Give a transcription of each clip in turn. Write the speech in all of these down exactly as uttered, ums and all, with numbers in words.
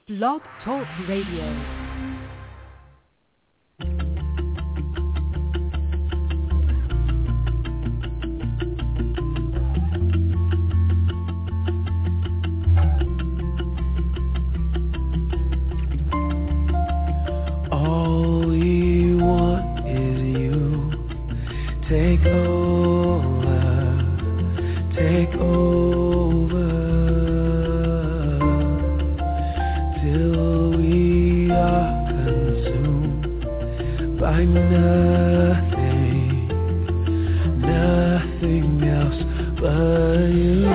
Blog Talk Radio. Take over, take over, till we are consumed by nothing, nothing else but you.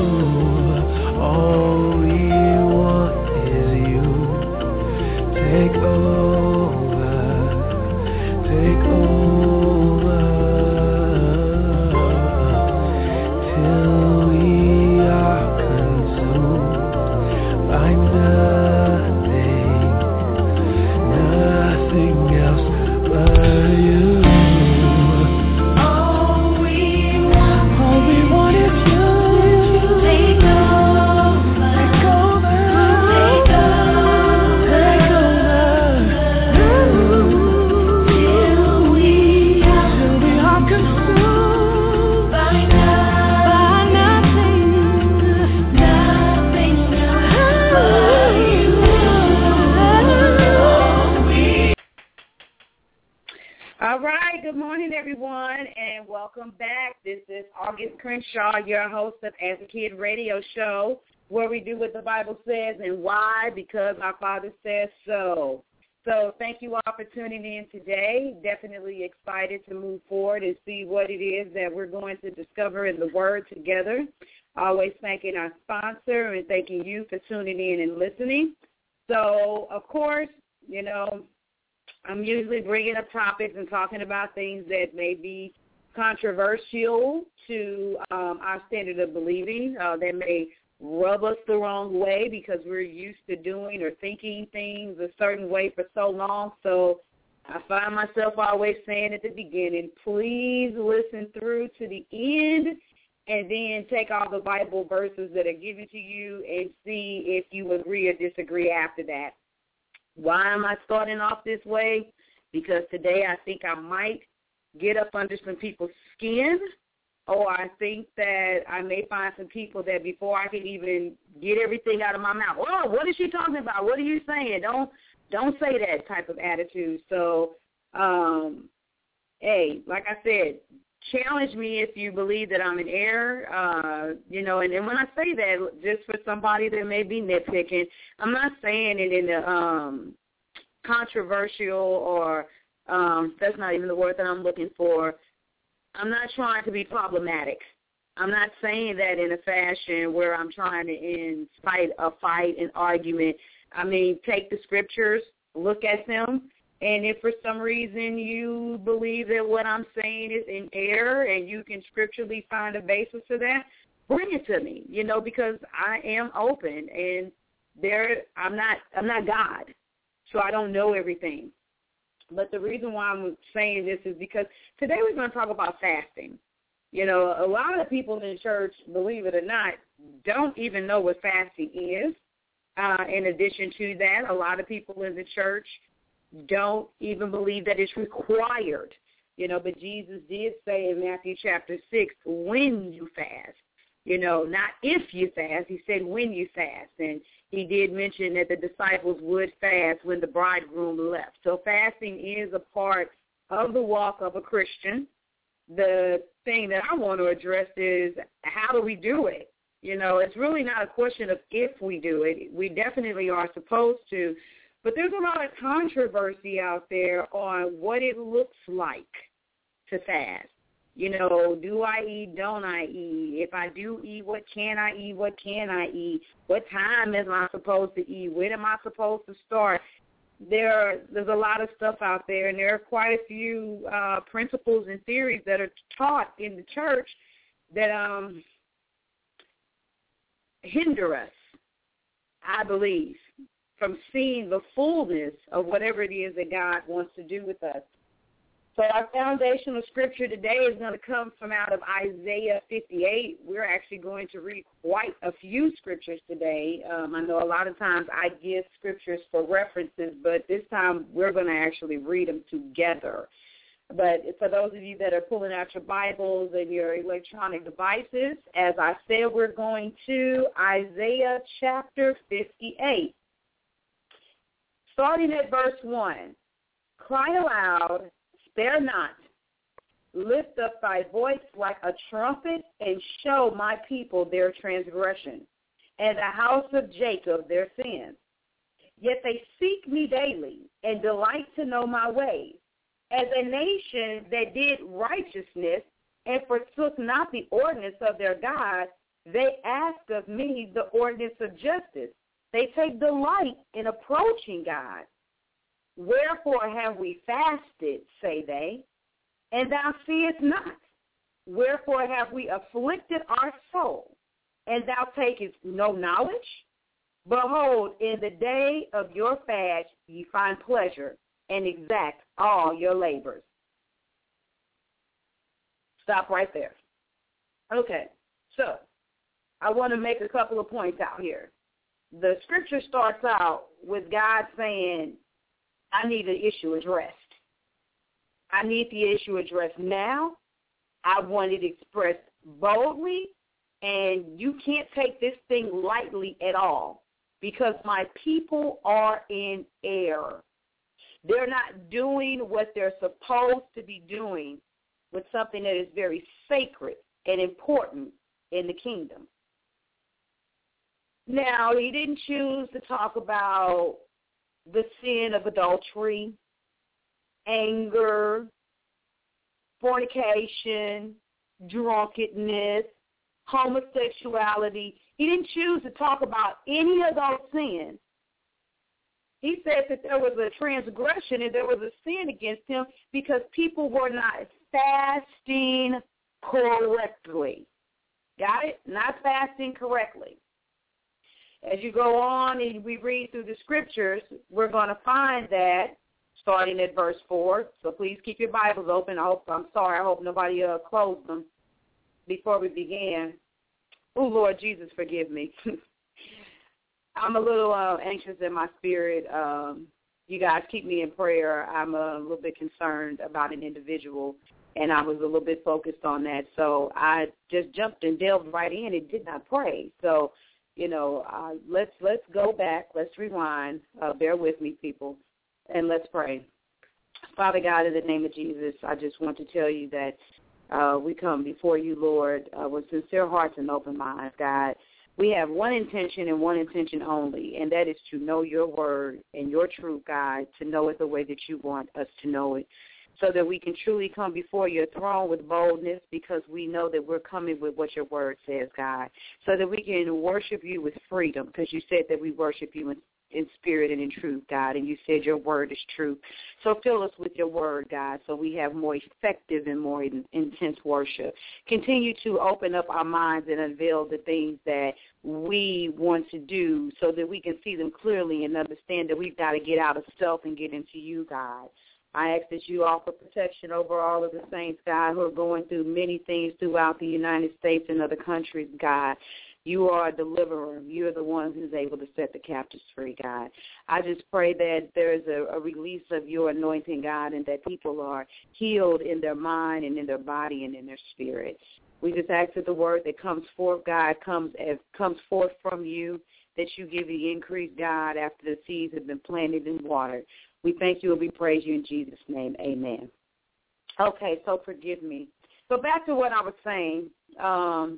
All we want is you. Take over, take over. Welcome back. This is August Crenshaw, your host of As a Kid Radio Show, where we do what the Bible says and why, because our Father says so. So thank you all for tuning in today. Definitely excited to move forward and see what it is that we're going to discover in the Word together. Always thanking our sponsor and thanking you for tuning in and listening. So, of course, you know, I'm usually bringing up topics and talking about things that may be controversial to um, our standard of believing. Uh, that may rub us the wrong way because we're used to doing or thinking things a certain way for so long. So I find myself always saying at the beginning, please listen through to the end and then take all the Bible verses that are given to you and see if you agree or disagree after that. Why am I starting off this way? Because today I think I might get up under some people's skin, or I think that I may find some people that before I can even get everything out of my mouth, oh, what is she talking about? What are you saying? Don't don't say that type of attitude. So, um, hey, like I said, challenge me if you believe that I'm in error, uh, you know, and, and when I say that, just for somebody that may be nitpicking, I'm not saying it in a um, controversial or Um, that's not even the word that I'm looking for. I'm not trying to be problematic. I'm not saying that in a fashion where I'm trying to incite a fight, an argument. I mean, take the scriptures, look at them, and if for some reason you believe that what I'm saying is in error and you can scripturally find a basis for that, bring it to me, you know, because I am open and there I'm not I'm not God, so I don't know everything. But the reason why I'm saying this is because today we're going to talk about fasting. You know, a lot of people in church, believe it or not, don't even know what fasting is. Uh, in addition to that, a lot of people in the church don't even believe that it's required. You know, but Jesus did say in Matthew chapter six, when you fast. You know, not if you fast. He said when you fast. And he did mention that the disciples would fast when the bridegroom left. So fasting is a part of the walk of a Christian. The thing that I want to address is how do we do it? You know, it's really not a question of if we do it. We definitely are supposed to. But there's a lot of controversy out there on what it looks like to fast. You know, do I eat, don't I eat? If I do eat, what can I eat, what can I eat? What time am I supposed to eat? When am I supposed to start? There, There's a lot of stuff out there, and there are quite a few uh, principles and theories that are taught in the church that um, hinder us, I believe, from seeing the fullness of whatever it is that God wants to do with us. So our foundational scripture today is going to come from out of Isaiah fifty-eight. We're actually going to read quite a few scriptures today. Um, I know a lot of times I give scriptures for references, but this time we're going to actually read them together. But for those of you that are pulling out your Bibles and your electronic devices, as I said, we're going to Isaiah chapter fifty-eight. Starting at verse one, cry aloud, spare not. Lift up thy voice like a trumpet and show my people their transgression and the house of Jacob their sins. Yet they seek me daily and delight to know my ways. As a nation that did righteousness and forsook not the ordinance of their God, they ask of me the ordinance of justice. They take delight in approaching God. Wherefore have we fasted, say they, and thou seest not? Wherefore have we afflicted our soul, and thou takest no knowledge? Behold, in the day of your fast ye find pleasure, and exact all your labors. Stop right there. Okay, so I want to make a couple of points out here. The scripture starts out with God saying, I need the issue addressed. I need the issue addressed now. I want it expressed boldly, and you can't take this thing lightly at all because my people are in error. They're not doing what they're supposed to be doing with something that is very sacred and important in the kingdom. Now, he didn't choose to talk about the sin of adultery, anger, fornication, drunkenness, homosexuality. He didn't choose to talk about any of those sins. He said that there was a transgression and there was a sin against him because people were not fasting correctly. Got it? Not fasting correctly. As you go on and we read through the scriptures, we're going to find that, starting at verse four, so please keep your Bibles open. I hope, I'm sorry, I hope nobody uh, closed them before we began. Oh, Lord Jesus, forgive me. I'm a little uh, anxious in my spirit. Um, you guys keep me in prayer. I'm a little bit concerned about an individual, and I was a little bit focused on that. So I just jumped and delved right in and did not pray. So, you know, uh, let's let's go back. Let's rewind. Uh, bear with me, people, and let's pray. Father God, in the name of Jesus, I just want to tell you that uh, we come before you, Lord, uh, with sincere hearts and open minds, God. We have one intention and one intention only, and that is to know your word and your truth, God, to know it the way that you want us to know it, so that we can truly come before your throne with boldness because we know that we're coming with what your word says, God, so that we can worship you with freedom because you said that we worship you in, in spirit and in truth, God, and you said your word is truth. So fill us with your word, God, so we have more effective and more in, intense worship. Continue to open up our minds and unveil the things that we want to do so that we can see them clearly and understand that we've got to get out of self and get into you, God. I ask that you offer protection over all of the saints, God, who are going through many things throughout the United States and other countries, God. You are a deliverer. You're the one who's able to set the captives free, God. I just pray that there is a, a release of your anointing, God, and that people are healed in their mind and in their body and in their spirit. We just ask that the word that comes forth, God, comes as, comes forth from you, that you give the increase, God, after the seeds have been planted and watered. We thank you and we praise you in Jesus' name. Amen. Okay, so forgive me. So back to what I was saying. Um,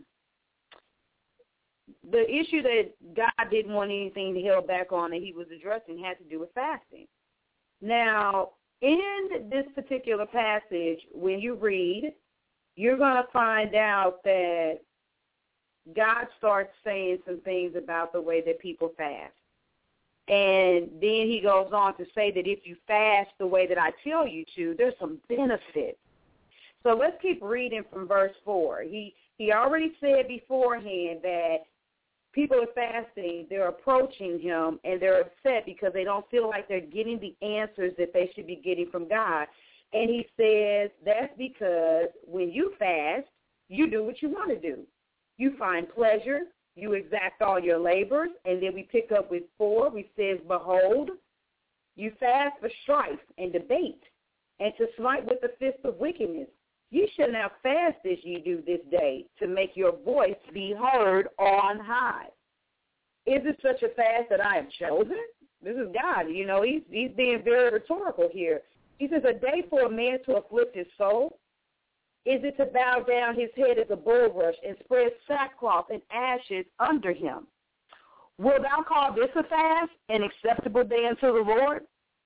the issue that God didn't want anything held back on that he was addressing had to do with fasting. Now, in this particular passage, when you read, you're going to find out that God starts saying some things about the way that people fast. And then he goes on to say that if you fast the way that I tell you to, there's some benefits. So let's keep reading from verse four. He he already said beforehand that people are fasting, they're approaching him, and they're upset because they don't feel like they're getting the answers that they should be getting from God. And he says that's because when you fast, you do what you want to do. You find pleasure, you exact all your labors, and then we pick up with four, we says, behold, you fast for strife and debate, and to smite with the fist of wickedness. You shall now fast as ye do this day, to make your voice be heard on high. Is it such a fast that I have chosen? This is God. You know, he's, he's being very rhetorical here. He says, a day for a man to afflict his soul? Is it to bow down his head as a bulrush and spread sackcloth and ashes under him? Wilt thou call this a fast, an acceptable day unto the Lord?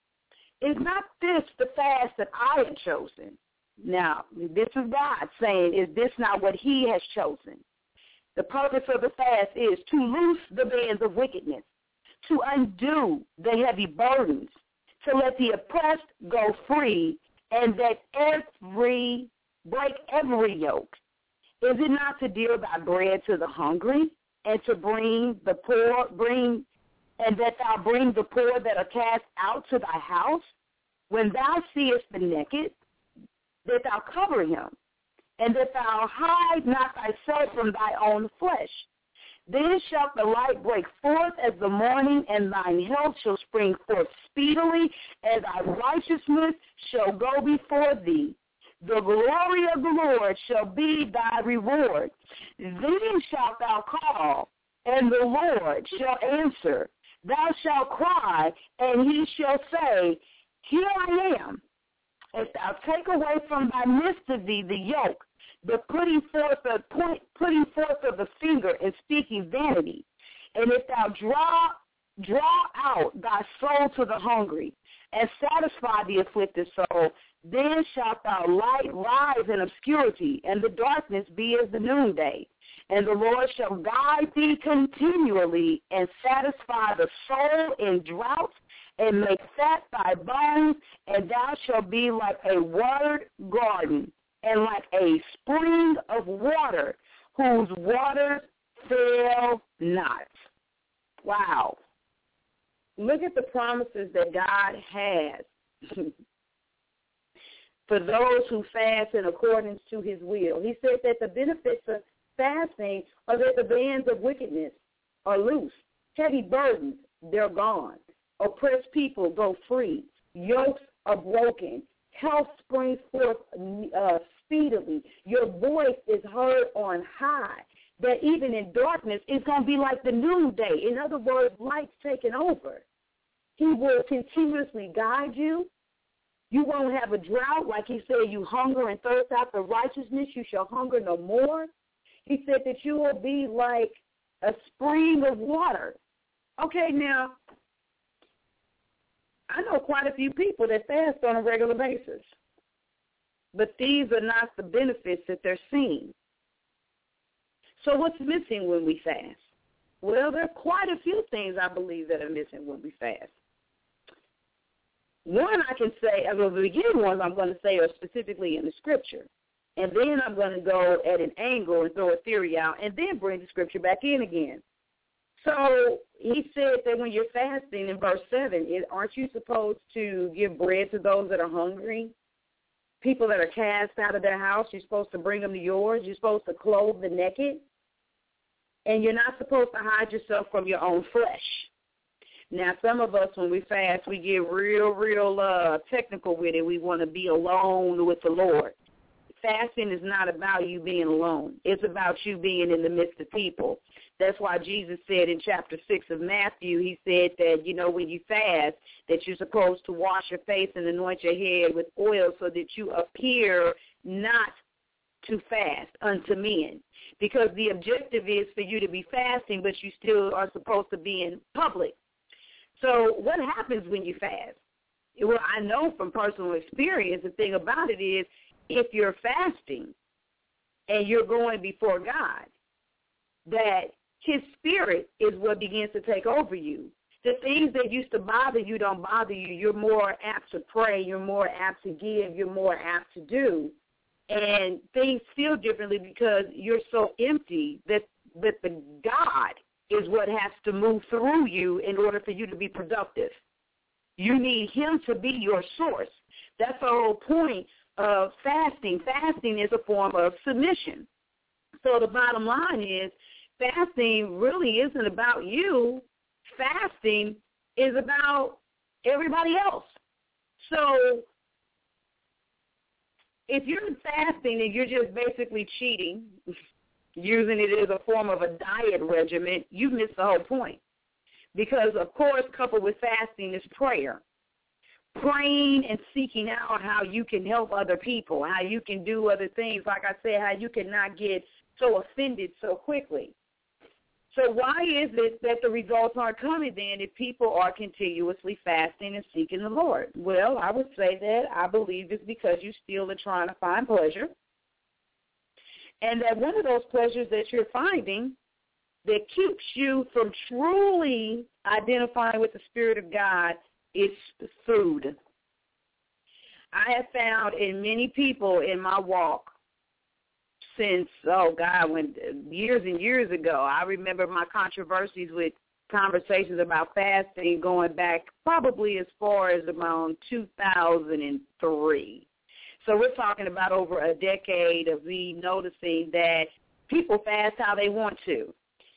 Is not this the fast that I have chosen? Now, this is God saying, is this not what he has chosen? The purpose of the fast is to loose the bands of wickedness, to undo the heavy burdens, to let the oppressed go free, and that every break every yoke. Is it not to deal thy bread to the hungry, and to bring the poor, bring, and that thou bring the poor that are cast out to thy house? When thou seest the naked, that thou cover him, and that thou hide not thyself from thy own flesh. Then shall the light break forth as the morning, and thine health shall spring forth speedily, and thy righteousness shall go before thee. The glory of the Lord shall be thy reward. Then shalt thou call, and the Lord shall answer. Thou shalt cry, and he shall say, here I am. If thou take away from thy midst of thee the yoke, the putting forth of point, putting forth of the finger and speaking vanity, and if thou draw draw out thy soul to the hungry, and satisfy the afflicted soul, then shalt thou light rise in obscurity, and the darkness be as the noonday. And the Lord shall guide thee continually, and satisfy the soul in drought, and make fat thy bones, and thou shalt be like a watered garden, and like a spring of water, whose waters fail not. Wow. Look at the promises that God has for those who fast in accordance to his will. He said that the benefits of fasting are that the bands of wickedness are loose. Heavy burdens, they're gone. Oppressed people go free. Yokes are broken. Health springs forth uh, speedily. Your voice is heard on high. That even in darkness, it's going to be like the noonday. In other words, light's taking over. He will continuously guide you. You won't have a drought. Like he said, you hunger and thirst after righteousness. You shall hunger no more. He said that you will be like a spring of water. Okay, now, I know quite a few people that fast on a regular basis. But these are not the benefits that they're seeing. So what's missing when we fast? Well, there are quite a few things I believe that are missing when we fast. One I can say, I mean, the beginning ones I'm going to say are specifically in the scripture. And then I'm going to go at an angle and throw a theory out and then bring the scripture back in again. So he said that when you're fasting in verse seven, aren't you supposed to give bread to those that are hungry? People that are cast out of their house, you're supposed to bring them to yours. You're supposed to clothe the naked. And you're not supposed to hide yourself from your own flesh. Now, some of us, when we fast, we get real, real uh, technical with it. We want to be alone with the Lord. Fasting is not about you being alone. It's about you being in the midst of people. That's why Jesus said in chapter six of Matthew, he said that, you know, when you fast, that you're supposed to wash your face and anoint your head with oil so that you appear not to fast unto men. Because the objective is for you to be fasting, but you still are supposed to be in public. So what happens when you fast? Well, I know from personal experience, the thing about it is, if you're fasting and you're going before God, that his spirit is what begins to take over you. The things that used to bother you don't bother you. You're more apt to pray. You're more apt to give. You're more apt to do. And things feel differently because you're so empty that, that the God is what has to move through you in order for you to be productive. You need him to be your source. That's the whole point of fasting. Fasting is a form of submission. So the bottom line is fasting really isn't about you. Fasting is about everybody else. So if you're fasting and you're just basically cheating, using it as a form of a diet regimen, you miss the whole point. Because, of course, coupled with fasting is prayer. Praying and seeking out how you can help other people, how you can do other things. Like I said, how you cannot get so offended so quickly. So why is it that the results aren't coming then if people are continuously fasting and seeking the Lord? Well, I would say that I believe it's because you still are trying to find pleasure. And that one of those pleasures that you're finding that keeps you from truly identifying with the Spirit of God is food. I have found in many people in my walk since, oh, God, when years and years ago, I remember my controversies with conversations about fasting going back probably as far as around two thousand three. So we're talking about over a decade of me noticing that people fast how they want to.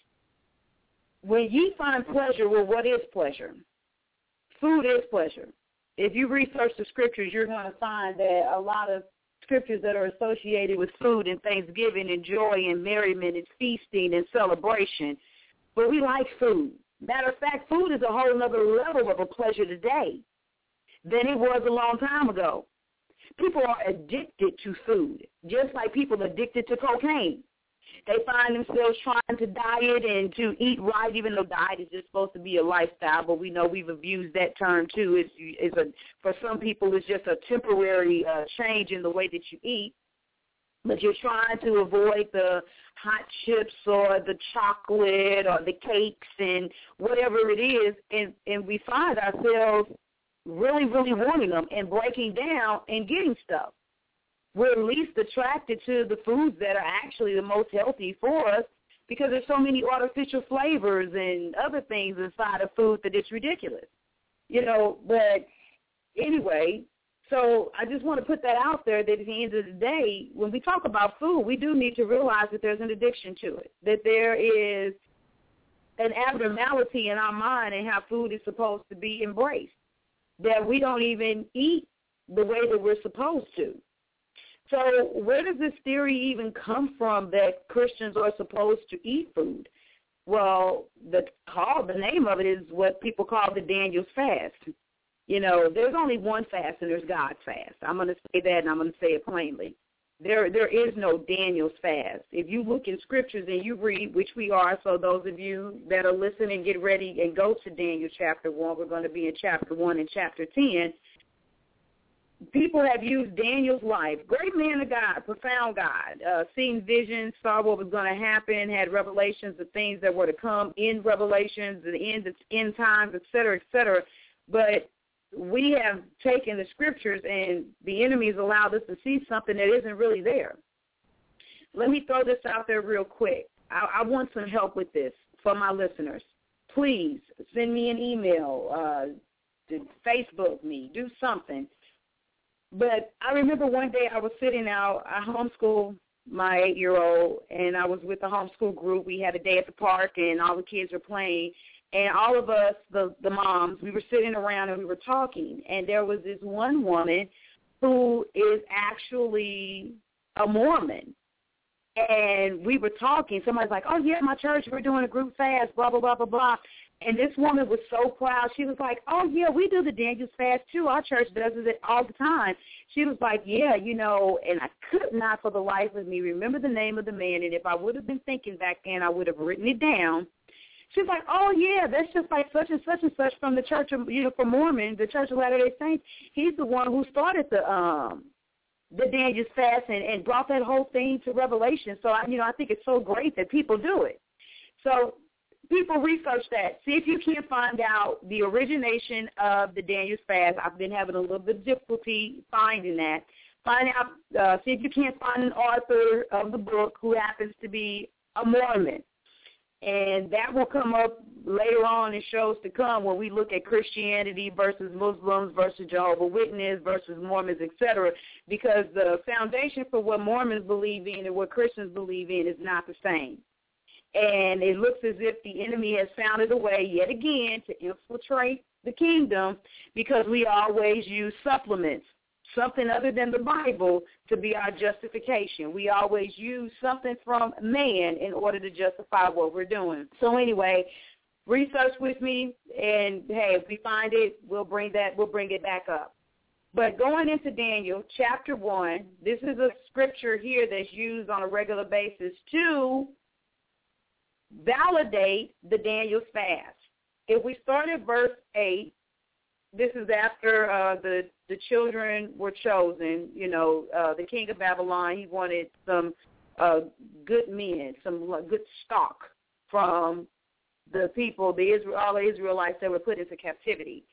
When you find pleasure, well, what is pleasure? Food is pleasure. If you research the scriptures, you're going to find that a lot of scriptures that are associated with food and thanksgiving and joy and merriment and feasting and celebration. But we like food. Matter of fact, food is a whole other level of a pleasure today than it was a long time ago. People are addicted to food, just like people are addicted to cocaine. They find themselves trying to diet and to eat right, even though diet is just supposed to be a lifestyle. But we know we've abused that term too. It's, it's a, for some people, it's just a temporary uh, change in the way that you eat. But you're trying to avoid the hot chips or the chocolate or the cakes and whatever it is, and, and we find ourselves really, really wanting them and breaking down and getting stuff. We're least attracted to the foods that are actually the most healthy for us because there's so many artificial flavors and other things inside of food that it's ridiculous. You know, but anyway, so I just want to put that out there that at the end of the day, when we talk about food, we do need to realize that there's an addiction to it, that there is an abnormality in our mind and how food is supposed to be embraced, that we don't even eat the way that we're supposed to. So where does this theory even come from that Christians are supposed to eat food? Well, the call, the name of it is what people call the Daniel's fast. You know, there's only one fast, and there's God's fast. I'm going to say that, and I'm going to say it plainly. There, there is no Daniel's fast. If you look in scriptures and you read, which we are, so those of you that are listening, get ready and go to Daniel chapter one. We're going to be in chapter one and chapter ten. People have used Daniel's life, great man of God, profound God, uh, seen visions, saw what was going to happen, had revelations of things that were to come in Revelations, the end, end times, et cetera, et cetera. But we have taken the scriptures and the enemy has allowed us to see something that isn't really there. Let me throw this out there real quick. I, I want some help with this for my listeners. Please send me an email, uh, Facebook me, do something. But I remember one day I was sitting out, I homeschooled my eight-year-old, and I was with the homeschool group. We had a day at the park, and all the kids were playing. And all of us, the, the moms, we were sitting around and we were talking. And there was this one woman who is actually a Mormon. And we were talking. Somebody's like, oh, yeah, my church, we're doing a group fast, blah, blah, blah, blah, blah. And this woman was so proud. She was like, oh, yeah, we do the Daniel's fast, too. Our church does it all the time. She was like, yeah, you know, and I could not for the life of me remember the name of the man. And if I would have been thinking back then, I would have written it down. She was like, oh, yeah, that's just like such and such and such from the Church of, you know, from Mormon, the Church of Latter-day Saints. He's the one who started the um the Daniel's fast and, and brought that whole thing to Revelation. So, I, you know, I think it's so great that people do it. So people research that. See if you can find out the origination of the Daniel's fast. I've been having a little bit of difficulty finding that. Find out, uh, see if you can't find an author of the book who happens to be a Mormon. And that will come up later on in shows to come when we look at Christianity versus Muslims versus Jehovah's Witnesses versus Mormons, et cetera, because the foundation for what Mormons believe in and what Christians believe in is not the same. And it looks as if the enemy has found a way yet again to infiltrate the kingdom because we always use supplements, something other than the Bible, to be our justification. We always use something from man in order to justify what we're doing. So anyway, research with me, and hey, if we find it, we'll bring that, we'll bring it back up. But going into Daniel chapter one, this is a scripture here that's used on a regular basis to validate the Daniel's fast. If we start at verse eight, this is after uh, the the children were chosen. You know, uh, the king of Babylon, he wanted some uh, good men, some good stock from the people, the Israel, all the Israelites that were put into captivity.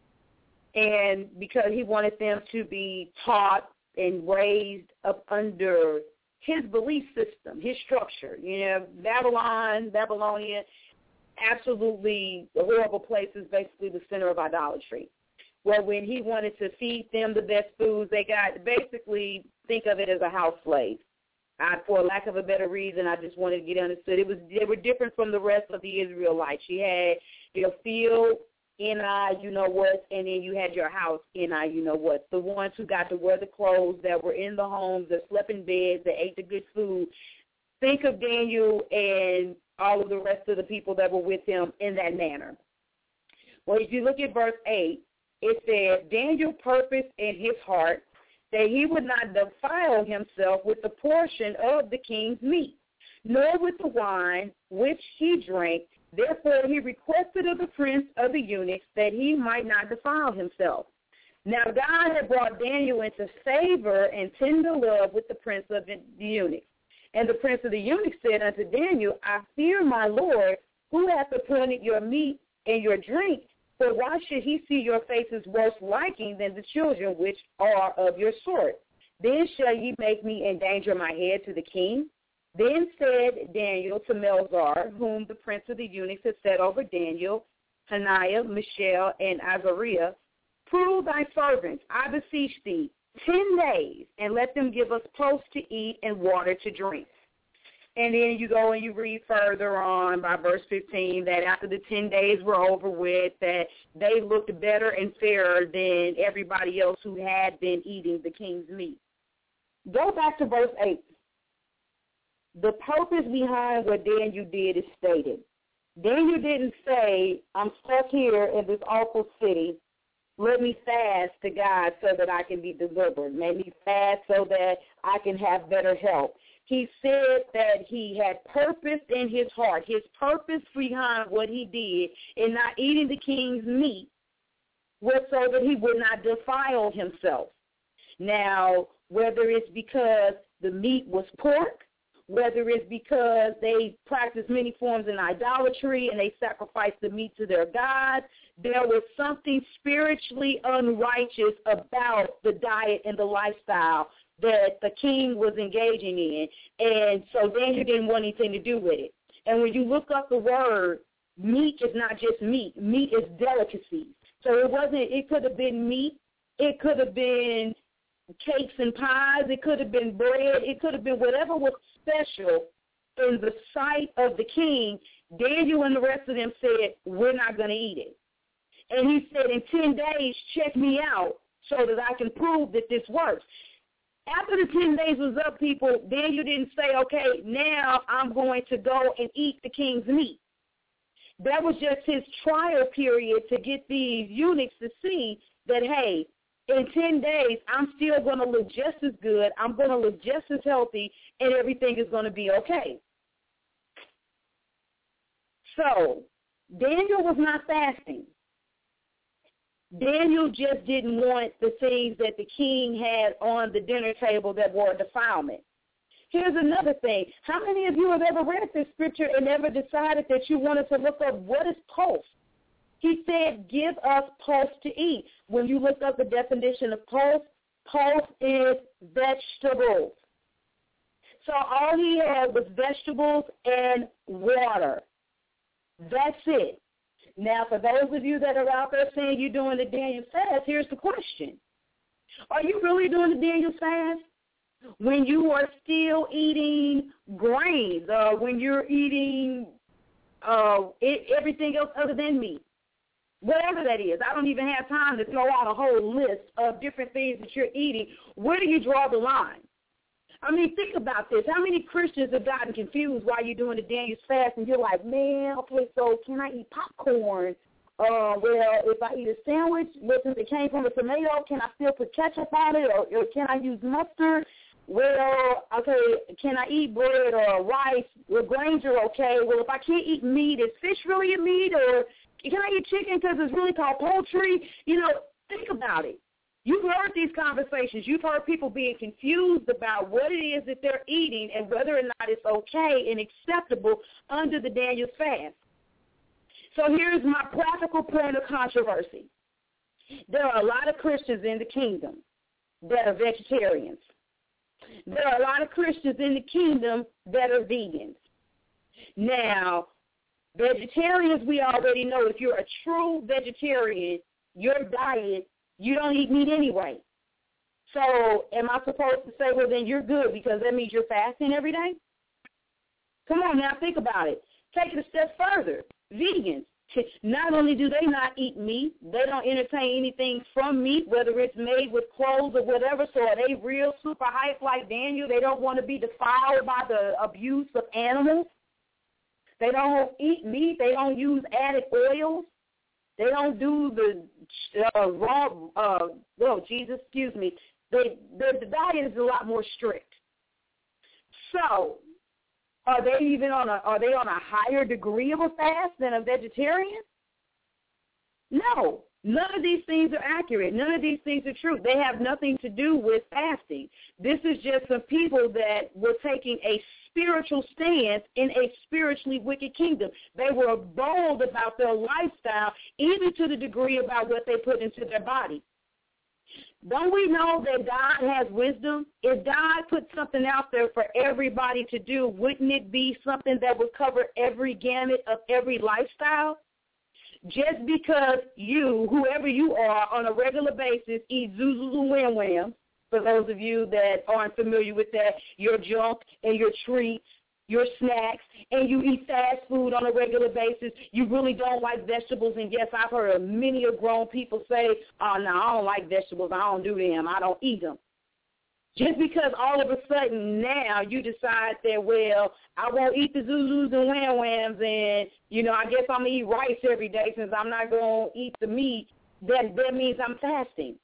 And because he wanted them to be taught and raised up under his belief system, his structure. You know, Babylon, Babylonia, absolutely a horrible place, is basically the center of idolatry. Well, when he wanted to feed them the best foods, they got, basically think of it as a house slave. I, for lack of a better reason, I just wanted to get understood. It was they were different from the rest of the Israelites. You had your field, N I, you know what, and then you had your house, N I, you know what. The ones who got to wear the clothes, that were in the homes, that slept in beds, that ate the good food. Think of Daniel and all of the rest of the people that were with him in that manner. Well, if you look at verse eight, it says, Daniel purposed in his heart that he would not defile himself with the portion of the king's meat, nor with the wine which he drank. Therefore he requested of the prince of the eunuchs that he might not defile himself. Now God had brought Daniel into favor and tender love with the prince of the eunuchs. And the prince of the eunuchs said unto Daniel, I fear my Lord, who hath appointed your meat and your drink, for why should he see your faces worse liking than the children which are of your sort? Then shall ye make me endanger my head to the king? Then said Daniel to Melzar, whom the prince of the eunuchs had set over Daniel, Hananiah, Mishael, and Azariah, prove thy servants, I beseech thee, ten days, and let them give us post to eat and water to drink. And then you go and you read further on by verse fifteen that after the ten days were over with, that they looked better and fairer than everybody else who had been eating the king's meat. Go back to verse eight. The purpose behind what Daniel did is stated. Daniel didn't say, I'm stuck here in this awful city. Let me fast to God so that I can be delivered. Let me fast so that I can have better health. He said that he had purpose in his heart. His purpose behind what he did in not eating the king's meat was so that he would not defile himself. Now, whether it's because the meat was pork, whether it's because they practiced many forms of idolatry and they sacrificed the meat to their gods, there was something spiritually unrighteous about the diet and the lifestyle that the king was engaging in. And so Daniel didn't want anything to do with it. And when you look up the word, meat is not just meat. Meat is delicacy. So it wasn't, it could have been meat. It could have been cakes and pies. It could have been bread. It could have been whatever was special in the sight of the king. Daniel and the rest of them said, we're not going to eat it. And he said, in ten days, check me out so that I can prove that this works. After the ten days was up, people, Daniel didn't say, okay, now I'm going to go and eat the king's meat. That was just his trial period to get these eunuchs to see that, hey, in ten days, I'm still going to look just as good, I'm going to look just as healthy, and everything is going to be okay. So Daniel was not fasting. Daniel just didn't want the things that the king had on the dinner table that were a defilement. Here's another thing. How many of you have ever read this scripture and ever decided that you wanted to look up what is pulse? He said, give us pulse to eat. When you look up the definition of pulse, pulse is vegetables. So all he had was vegetables and water. That's it. Now, for those of you that are out there saying you're doing the Daniel fast, here's the question. Are you really doing the Daniel fast when you are still eating grains, uh, when you're eating uh, it, everything else other than meat? Whatever that is. I don't even have time to throw out a whole list of different things that you're eating. Where do you draw the line? I mean, think about this. How many Christians have gotten confused while you're doing the Daniel's fast, and you're like, man, okay, so can I eat popcorn? Uh, well, if I eat a sandwich, well, since it came from a tomato, can I still put ketchup on it, or, or can I use mustard? Well, okay, can I eat bread or rice? Well, grains are okay. Well, if I can't eat meat, is fish really a meat, or can I eat chicken because it's really called poultry? You know, think about it. You've heard these conversations. You've heard people being confused about what it is that they're eating and whether or not it's okay and acceptable under the Daniel's fast. So here's my practical point of controversy. There are a lot of Christians in the kingdom that are vegetarians. There are a lot of Christians in the kingdom that are vegans. Now, vegetarians, we already know if you're a true vegetarian, your diet, you don't eat meat anyway. So am I supposed to say, well, then you're good because that means you're fasting every day? Come on now, think about it. Take it a step further. Vegans, not only do they not eat meat, they don't entertain anything from meat, whether it's made with clothes or whatever, so are they real super hype like Daniel? They don't want to be defiled by the abuse of animals. They don't eat meat. They don't use added oils. They don't do the uh, raw, uh, oh, Jesus, excuse me. They, the, the diet is a lot more strict. So are they even on a, are they on a higher degree of a fast than a vegetarian? No. None of these things are accurate. None of these things are true. They have nothing to do with fasting. This is just some people that were taking a spiritual stance in a spiritually wicked kingdom. They were bold about their lifestyle, even to the degree about what they put into their body. Don't we know that God has wisdom? If God put something out there for everybody to do, wouldn't it be something that would cover every gamut of every lifestyle? Just because you, whoever you are, on a regular basis, eat Zuzu Wham Wham, for those of you that aren't familiar with that, your junk and your treats, your snacks, and you eat fast food on a regular basis, you really don't like vegetables. And, yes, I've heard many of grown people say, oh, no, I don't like vegetables. I don't do them. I don't eat them. Just because all of a sudden now you decide that, well, I won't eat the Zulus and Wham Whams and, you know, I guess I'm going to eat rice every day since I'm not going to eat the meat, that, that means I'm fasting.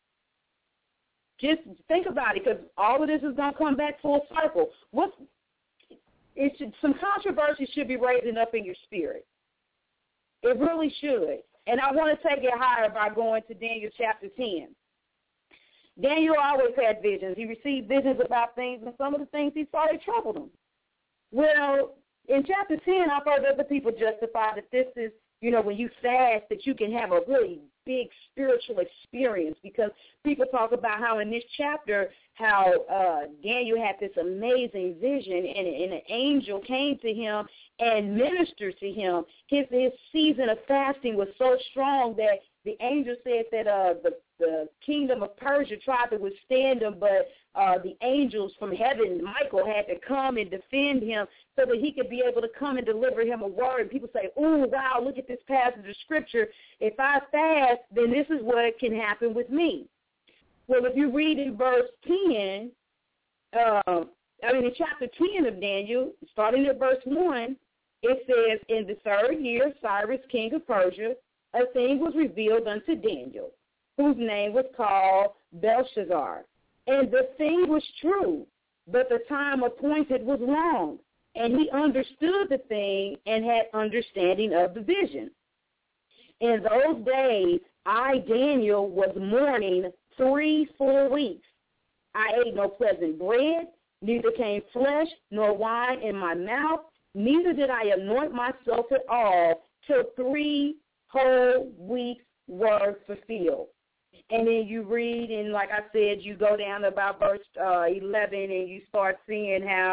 Just think about it, because all of this is going to come back full circle. What's, it should, some controversy should be raising up in your spirit. It really should. And I want to take it higher by going to Daniel chapter ten. Daniel always had visions. He received visions about things, and some of the things he saw, they troubled him. Well, in chapter ten, I've heard other people justify that this is, you know, when you fast, that you can have a really big spiritual experience, because people talk about how in this chapter, how uh, Daniel had this amazing vision, and, and an angel came to him and ministered to him. His, his season of fasting was so strong that the angel said that uh, the, the kingdom of Persia tried to withstand him, but uh, the angels from heaven, Michael, had to come and defend him so that he could be able to come and deliver him a word. And people say, oh, wow, look at this passage of Scripture. If I fast, then this is what can happen with me. Well, if you read in verse ten, uh, I mean in chapter ten of Daniel, starting at verse one, it says, in the third year, Cyrus, king of Persia, a thing was revealed unto Daniel, whose name was called Belshazzar. And the thing was true, but the time appointed was long. And he understood the thing and had understanding of the vision. In those days, I, Daniel, was mourning three full weeks. I ate no pleasant bread, neither came flesh nor wine in my mouth, neither did I anoint myself at all, till three whole weeks were fulfilled. And then you read, and like I said, you go down to about verse uh, eleven, and you start seeing how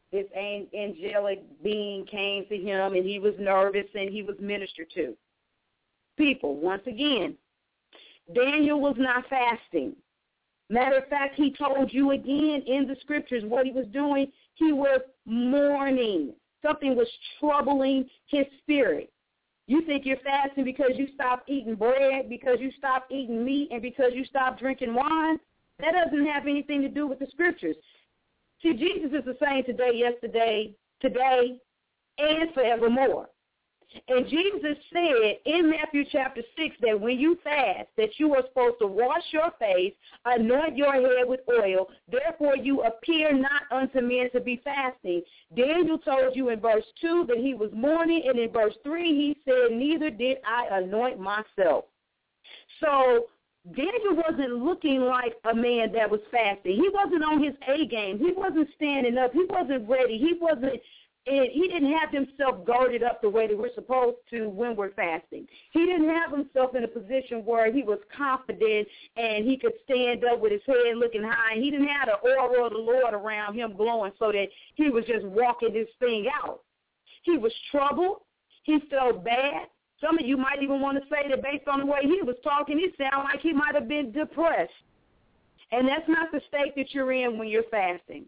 this angelic being came to him, and he was nervous, and he was ministered to. People, once again, Daniel was not fasting. Matter of fact, he told you again in the scriptures what he was doing. He was mourning. Something was troubling his spirit. You think you're fasting because you stopped eating bread, because you stopped eating meat, and because you stopped drinking wine? That doesn't have anything to do with the scriptures. See, Jesus is the same today, yesterday, today, and forevermore. And Jesus said in Matthew chapter six that when you fast, that you are supposed to wash your face, anoint your head with oil, therefore you appear not unto men to be fasting. Daniel told you in verse two that he was mourning, and in verse three he said, neither did I anoint myself. So Daniel wasn't looking like a man that was fasting. He wasn't on his A game. He wasn't standing up. He wasn't ready. He wasn't. He didn't have himself guarded up the way that we're supposed to when we're fasting. He didn't have himself in a position where he was confident and he could stand up with his head looking high. He didn't have the aura of the Lord around him glowing so that he was just walking this thing out. He was troubled. He felt bad. Some of you might even want to say that based on the way he was talking, he sounded like he might have been depressed. And that's not the state that you're in when you're fasting.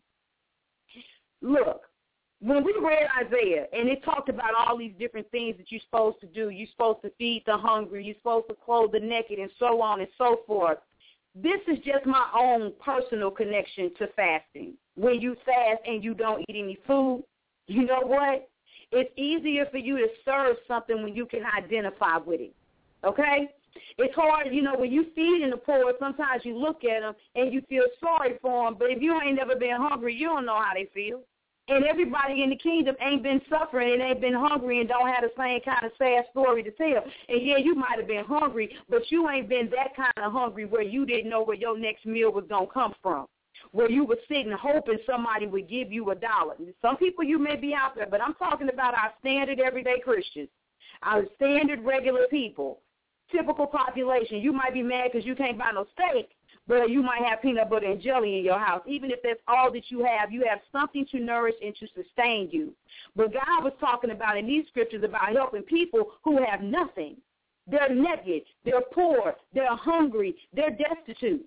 Look, when we read Isaiah, and it talked about all these different things that you're supposed to do, you're supposed to feed the hungry, you're supposed to clothe the naked, and so on and so forth, this is just my own personal connection to fasting. When you fast and you don't eat any food, you know what? It's easier for you to serve something when you can identify with it, okay? It's hard, you know, when you feed in the poor, sometimes you look at them and you feel sorry for them, but if you ain't never been hungry, you don't know how they feel. And everybody in the kingdom ain't been suffering and ain't been hungry and don't have the same kind of sad story to tell. And, yeah, you might have been hungry, but you ain't been that kind of hungry where you didn't know where your next meal was going to come from, where you were sitting hoping somebody would give you a dollar. Some people you may be out there, but I'm talking about our standard everyday Christians, our standard regular people, typical population. You might be mad because you can't buy no steak, but you might have peanut butter and jelly in your house. Even if that's all that you have, you have something to nourish and to sustain you. But God was talking about in these scriptures about helping people who have nothing. They're naked, they're poor, they're hungry, they're destitute.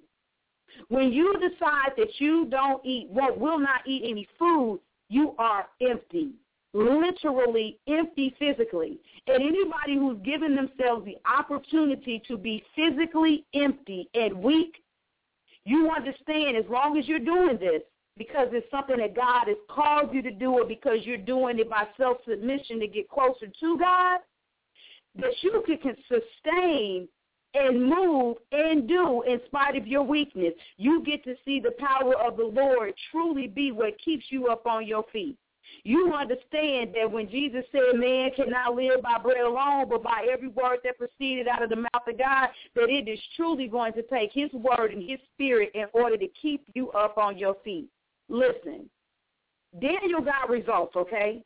When you decide that you don't eat, what will not eat any food, you are empty, literally empty physically. And anybody who's given themselves the opportunity to be physically empty and weak, you understand as long as you're doing this, because it's something that God has called you to do, or because you're doing it by self-submission to get closer to God, that you can sustain and move and do in spite of your weakness. You get to see the power of the Lord truly be what keeps you up on your feet. You understand that when Jesus said man cannot live by bread alone, but by every word that proceeded out of the mouth of God, that it is truly going to take his word and his spirit in order to keep you up on your feet. Listen, Daniel got results, okay?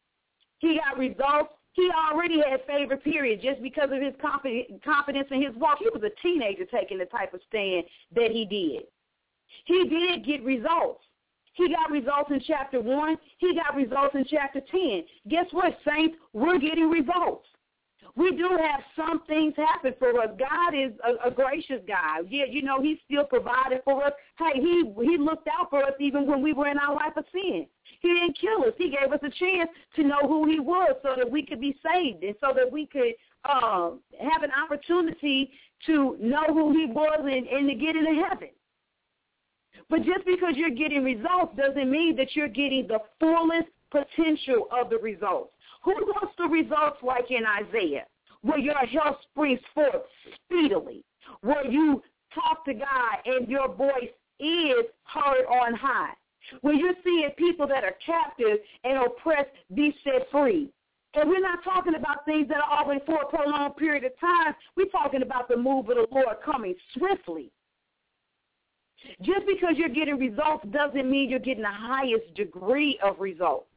He got results. He already had favor, period, just because of his confidence in his walk. He was a teenager taking the type of stand that he did. He did get results. He got results in chapter one. He got results in chapter ten. Guess what, saints? We're getting results. We do have some things happen for us. God is a, a gracious God. Yeah, you know, he still provided for us. Hey, he he looked out for us even when we were in our life of sin. He didn't kill us. He gave us a chance to know who he was so that we could be saved and so that we could uh, have an opportunity to know who he was and, and to get into heaven. But just because you're getting results doesn't mean that you're getting the fullest potential of the results. Who wants the results like in Isaiah, where your health springs forth speedily, where you talk to God and your voice is heard on high, where you're seeing people that are captive and oppressed be set free? And we're not talking about things that are always for a prolonged period of time. We're talking about the move of the Lord coming swiftly. Just because you're getting results doesn't mean you're getting the highest degree of results.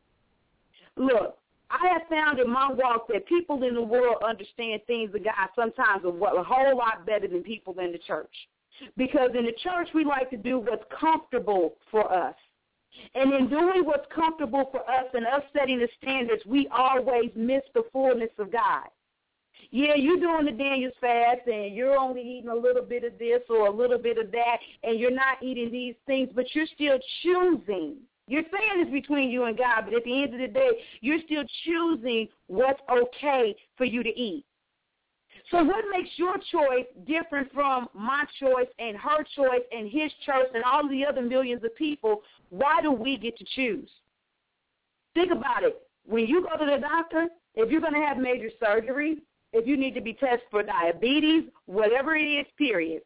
Look, I have found in my walk that people in the world understand things of God sometimes a whole lot better than people in the church. Because in the church, we like to do what's comfortable for us. And in doing what's comfortable for us and us setting the standards, we always miss the fullness of God. Yeah, you're doing the Daniel's fast, and you're only eating a little bit of this or a little bit of that, and you're not eating these things, but you're still choosing. You're saying it's between you and God, but at the end of the day, you're still choosing what's okay for you to eat. So what makes your choice different from my choice and her choice and his choice and all the other millions of people? Why do we get to choose? Think about it. When you go to the doctor, if you're going to have major surgery, if you need to be tested for diabetes, whatever it is, period,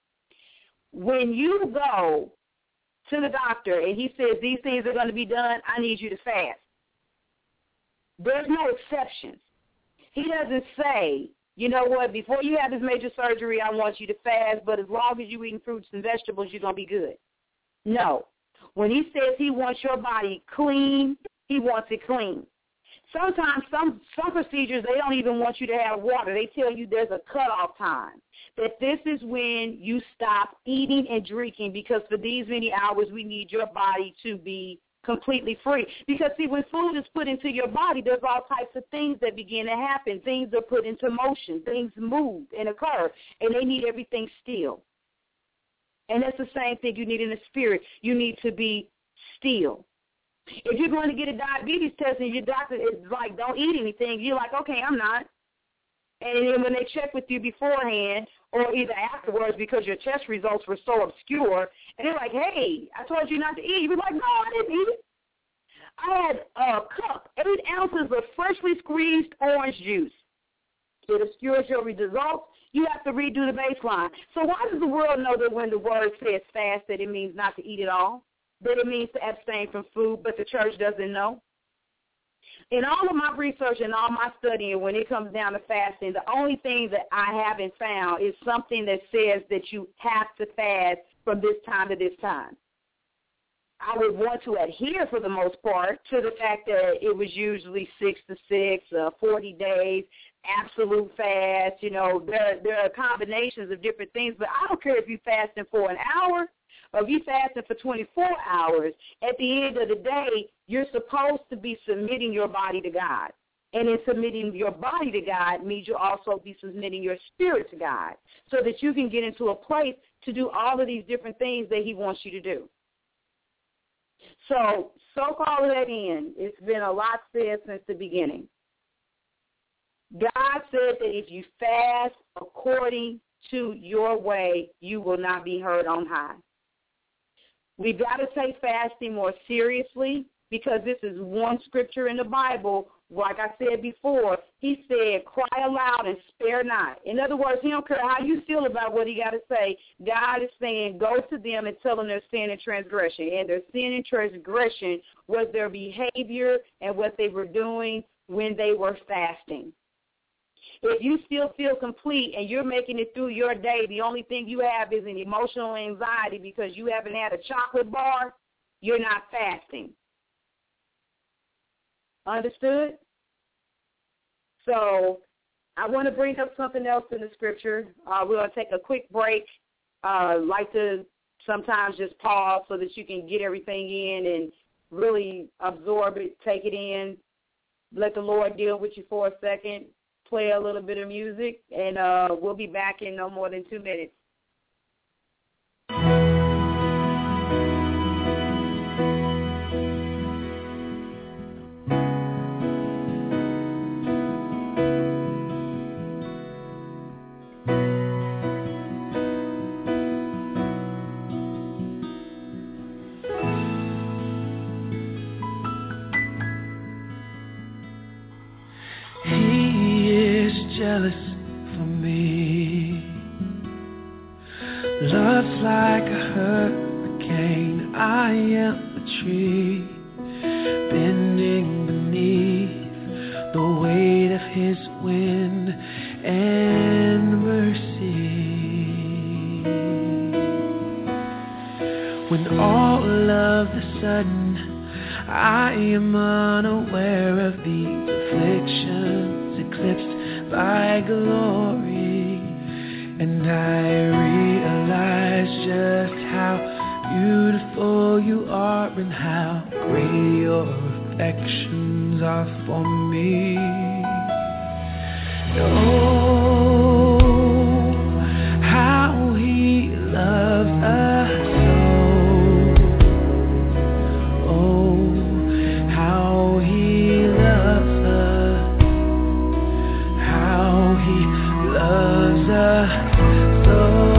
when you go to the doctor and he says these things are going to be done, I need you to fast. There's no exceptions. He doesn't say, you know what, before you have this major surgery, I want you to fast, but as long as you're eating fruits and vegetables, you're going to be good. No. When he says he wants your body clean, he wants it clean. Sometimes some, some procedures, they don't even want you to have water. They tell you there's a cutoff time, that this is when you stop eating and drinking because for these many hours we need your body to be completely free. Because, see, when food is put into your body, there's all types of things that begin to happen. Things are put into motion. Things move and occur, and they need everything still. And that's the same thing you need in the spirit. You need to be still. If you're going to get a diabetes test and your doctor is like, don't eat anything, you're like, okay, I'm not. And then when they check with you beforehand or either afterwards because your test results were so obscure, and they're like, hey, I told you not to eat. You're like, no, I didn't eat it. I had a cup, eight ounces of freshly squeezed orange juice. It obscures your results. You have to redo the baseline. So why does the world know that when the word says fast that it means not to eat at all, that it means to abstain from food, but the church doesn't know? In all of my research and all my studying, when it comes down to fasting, the only thing that I haven't found is something that says that you have to fast from this time to this time. I would want to adhere for the most part to the fact that it was usually six to six, uh, forty days, absolute fast. You know, there, there are combinations of different things, but I don't care if you're fasting for an hour or if you're fasting for twenty-four hours. At the end of the day, you're supposed to be submitting your body to God. And in submitting your body to God means you'll also be submitting your spirit to God so that you can get into a place to do all of these different things that he wants you to do. So soak all of that in. It's been a lot said since the beginning. God said that if you fast according to your way, you will not be heard on high. We've got to take fasting more seriously because this is one scripture in the Bible. Like I said before, he said, cry aloud and spare not. In other words, he don't care how you feel about what he got to say. God is saying, go to them and tell them their sin and transgression. And their sin and transgression was their behavior and what they were doing when they were fasting. If you still feel complete and you're making it through your day, the only thing you have is an emotional anxiety because you haven't had a chocolate bar, you're not fasting. Understood? So I want to bring up something else in the scripture. Uh, we're going to take a quick break. I uh, like to sometimes just pause so that you can get everything in and really absorb it, take it in, let the Lord deal with you for a second, play a little bit of music, and uh, we'll be back in no more than two minutes. Jealous for me. Love's like a hurricane. I am a tree bending beneath the weight of his wind and mercy. When all of a sudden I am unaware of these afflictions eclipsed by glory, and I realize just how beautiful beautiful you are and how great your affections are for me. Oh, how he loves us so. Oh, how he loves us, how he loves us so.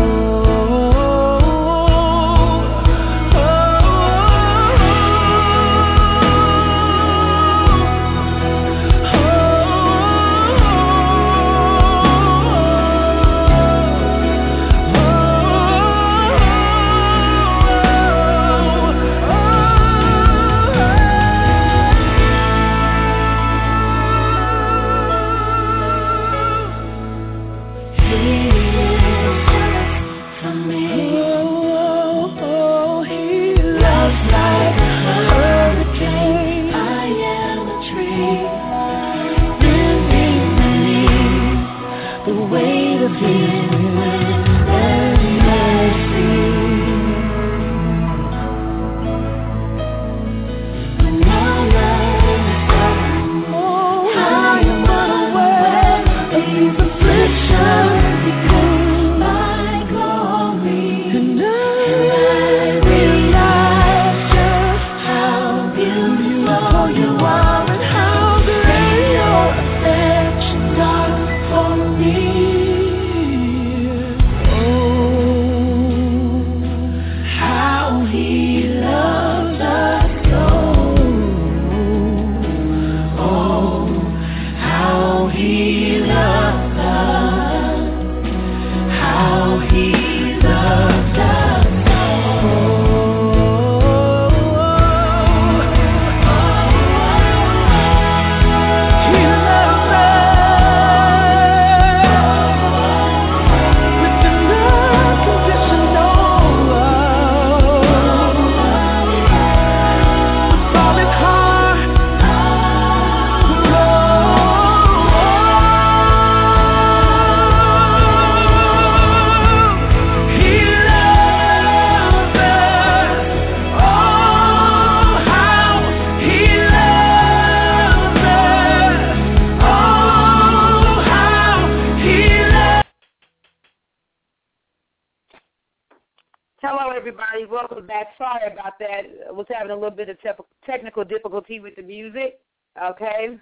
Welcome back. Sorry about that. I was having a little bit of te- technical difficulty with the music. Okay.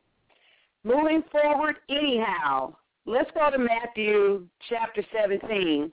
Moving forward anyhow, let's go to Matthew chapter seventeen.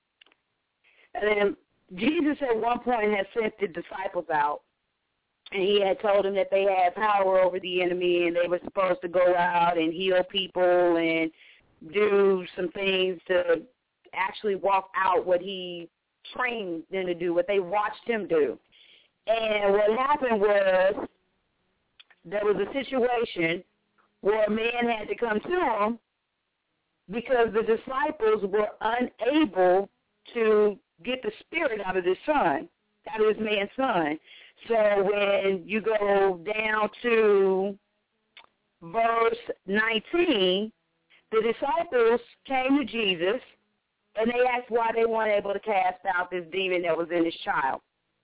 And then Jesus at one point had sent the disciples out, and he had told them that they had power over the enemy, and they were supposed to go out and heal people and do some things to actually walk out what he trained them to do, what they watched him do. And what happened was there was a situation where a man had to come to him because the disciples were unable to get the spirit out of his son, out of this man's son. So when you go down to verse nineteen, the disciples came to Jesus and they asked why they weren't able to cast out this demon that was in his child.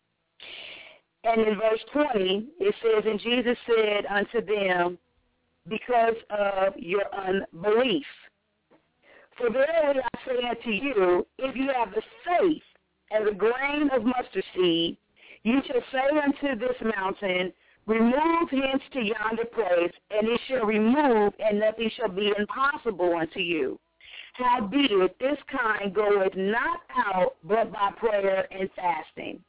And in verse twenty, it says, and Jesus said unto them, because of your unbelief. For verily I say unto you, if you have the faith as a grain of mustard seed, you shall say unto this mountain, remove hence to yonder place, and it shall remove, and nothing shall be impossible unto you. Howbeit, this kind goeth not out but by prayer and fasting.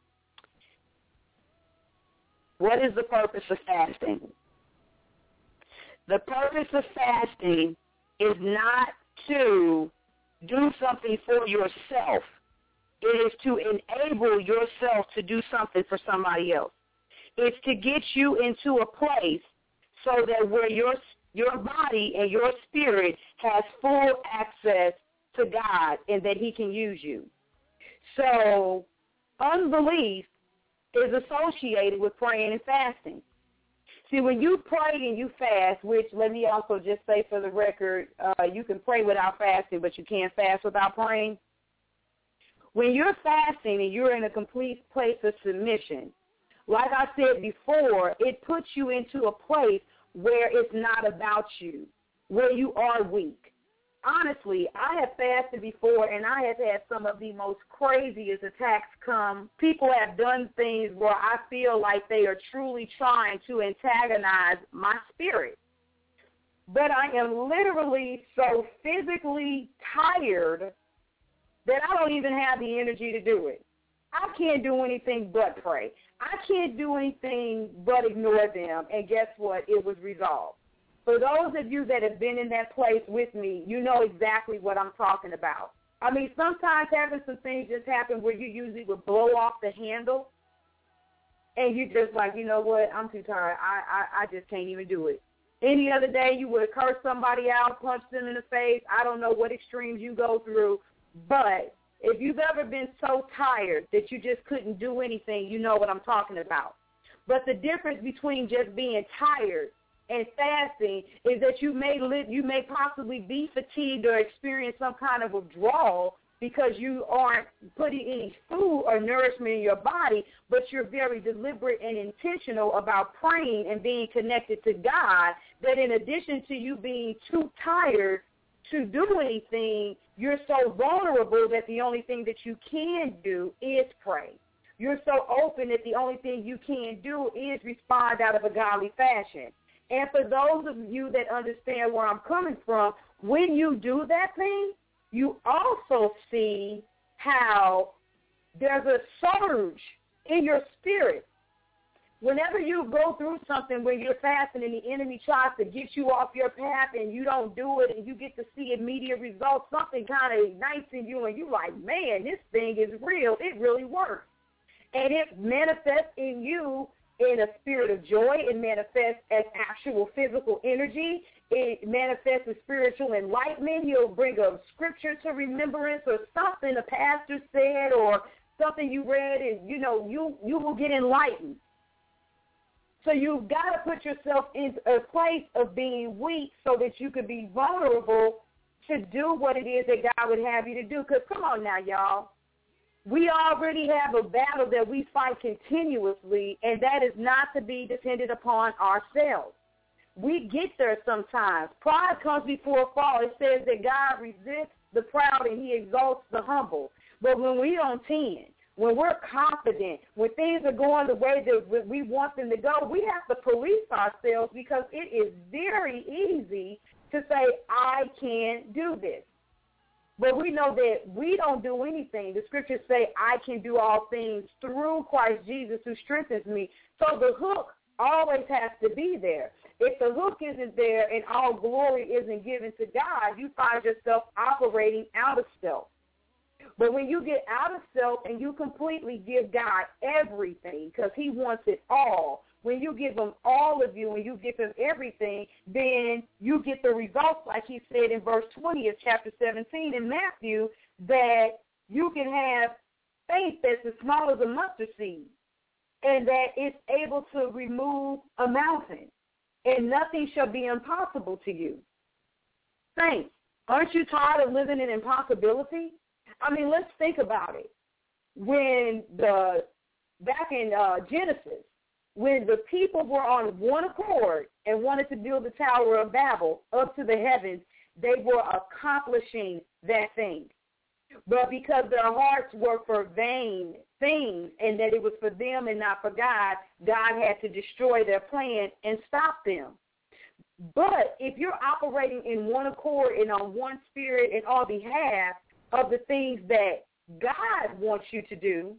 What is the purpose of fasting? The purpose of fasting is not to do something for yourself. It is to enable yourself to do something for somebody else. It's to get you into a place so that where your your body and your spirit has full access to God and that he can use you. So unbelief is associated with praying and fasting. See, when you pray and you fast, which let me also just say for the record, uh, you can pray without fasting, but you can't fast without praying. When you're fasting and you're in a complete place of submission, like I said before, it puts you into a place where it's not about you, where you are weak. Honestly, I have fasted before, and I have had some of the most craziest attacks come. People have done things where I feel like they are truly trying to antagonize my spirit. But I am literally so physically tired that I don't even have the energy to do it. I can't do anything but pray. I can't do anything but ignore them, and guess what? It was resolved. For those of you that have been in that place with me, you know exactly what I'm talking about. I mean, sometimes having some things just happen where you usually would blow off the handle, and you just like, you know what, I'm too tired. I, I, I just can't even do it. Any other day, you would have cursed somebody out, punched them in the face. I don't know what extremes you go through, but if you've ever been so tired that you just couldn't do anything, you know what I'm talking about. But the difference between just being tired and fasting is that you may live, you may possibly be fatigued or experience some kind of withdrawal because you aren't putting any food or nourishment in your body, but you're very deliberate and intentional about praying and being connected to God, that in addition to you being too tired to do anything, you're so vulnerable that the only thing that you can do is pray. You're so open that the only thing you can do is respond out of a godly fashion. And for those of you that understand where I'm coming from, when you do that thing, you also see how there's a surge in your spirit. Whenever you go through something when you're fasting and the enemy tries to get you off your path and you don't do it and you get to see immediate results, something kind of ignites in you and you're like, man, this thing is real. It really works. And it manifests in you in a spirit of joy. It manifests as actual physical energy. It manifests as spiritual enlightenment. He'll bring a scripture to remembrance or something a pastor said or something you read, and, you know, you, you will get enlightened. So you've got to put yourself in a place of being weak so that you can be vulnerable to do what it is that God would have you to do. Because come on now, y'all. We already have a battle that we fight continuously, and that is not to be dependent upon ourselves. We get there sometimes. Pride comes before a fall. It says that God resists the proud and he exalts the humble. But when we on ten, when we're confident, when things are going the way that we want them to go, we have to police ourselves because it is very easy to say, I can't do this. But we know that we don't do anything. The scriptures say, I can do all things through Christ Jesus who strengthens me. So the hook always has to be there. If the hook isn't there and all glory isn't given to God, you find yourself operating out of self. But when you get out of self and you completely give God everything because he wants it all, when you give him all of you and you give him everything, then you get the results, like he said in verse twenty of chapter seventeen in Matthew, that you can have faith that's as small as a mustard seed and that it's able to remove a mountain, and nothing shall be impossible to you. Saints, aren't you tired of living in impossibility? I mean, let's think about it. When the, back in uh, Genesis, when the people were on one accord and wanted to build the Tower of Babel up to the heavens, they were accomplishing that thing. But because their hearts were for vain things and that it was for them and not for God, God had to destroy their plan and stop them. But if you're operating in one accord and on one spirit and on behalf of the things that God wants you to do,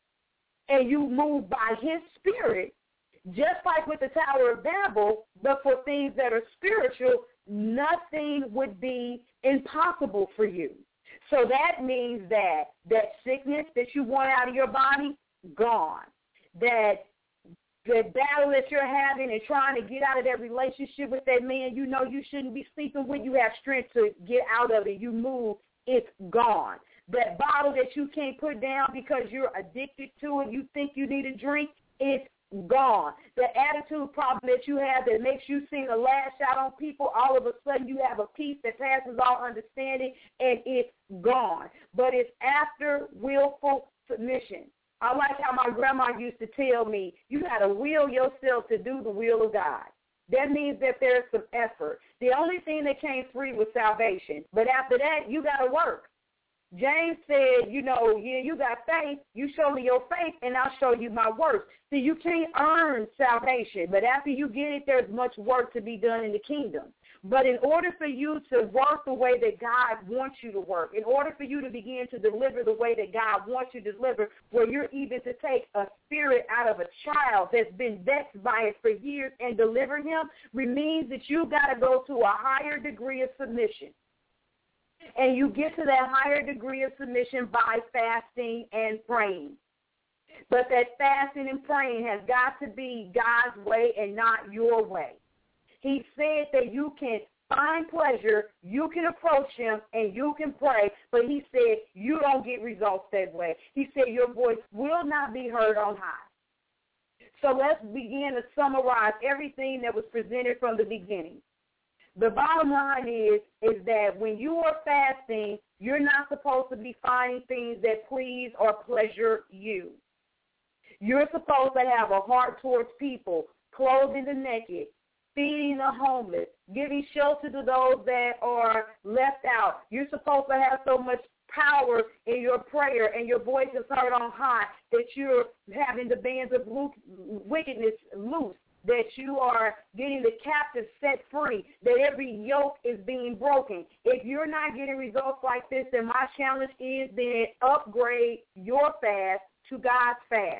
and you move by his spirit, just like with the Tower of Babel, but for things that are spiritual, nothing would be impossible for you. So that means that that sickness that you want out of your body, gone. That the battle that you're having and trying to get out of that relationship with that man you know you shouldn't be sleeping with, you have strength to get out of it. You move, it's gone. That bottle that you can't put down because you're addicted to it, you think you need a drink, it's gone. The attitude problem that you have that makes you seem to lash out on people, all of a sudden you have a peace that passes all understanding, and it's gone. But it's after willful submission. I like how my grandma used to tell me, you got to will yourself to do the will of God. That means that there's some effort. The only thing that came free was salvation. But after that, you got to work. James said, you know, yeah, you got faith. You show me your faith, and I'll show you my works. See, you can't earn salvation, but after you get it, there's much work to be done in the kingdom. But in order for you to work the way that God wants you to work, in order for you to begin to deliver the way that God wants you to deliver, where you're even to take a spirit out of a child that's been vexed by it for years and deliver him, means that you got to go to a higher degree of submission. And you get to that higher degree of submission by fasting and praying. But that fasting and praying has got to be God's way and not your way. He said that you can find pleasure, you can approach him, and you can pray, but he said you don't get results that way. He said your voice will not be heard on high. So let's begin to summarize everything that was presented from the beginning. The bottom line is, is that when you are fasting, you're not supposed to be finding things that please or pleasure you. You're supposed to have a heart towards people, clothing the naked, feeding the homeless, giving shelter to those that are left out. You're supposed to have so much power in your prayer and your voice is heard on high that you're having the bands of wickedness loose, that you are getting the captives set free, that every yoke is being broken. If you're not getting results like this, then my challenge is then upgrade your fast to God's fast.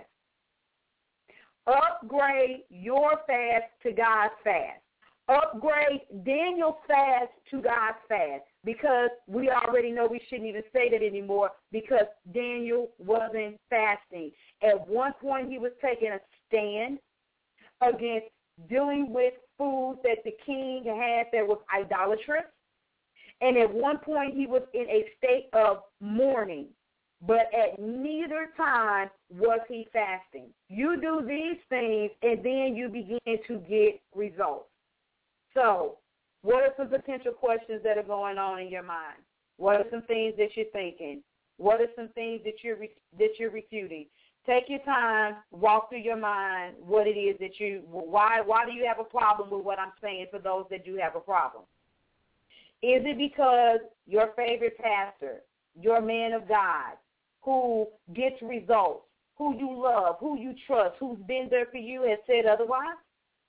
Upgrade your fast to God's fast. Upgrade Daniel's fast to God's fast, because we already know we shouldn't even say that anymore, because Daniel wasn't fasting. At one point he was taking a stand against dealing with food that the king had that was idolatrous. And at one point he was in a state of mourning. But at neither time was he fasting. You do these things, and then you begin to get results. So what are some potential questions that are going on in your mind? What are some things that you're thinking? What are some things that you're that you're refuting? Take your time, walk through your mind what it is that you, why why do you have a problem with what I'm saying for those that do have a problem? Is it because your favorite pastor, your man of God, who gets results, who you love, who you trust, who's been there for you, has said otherwise?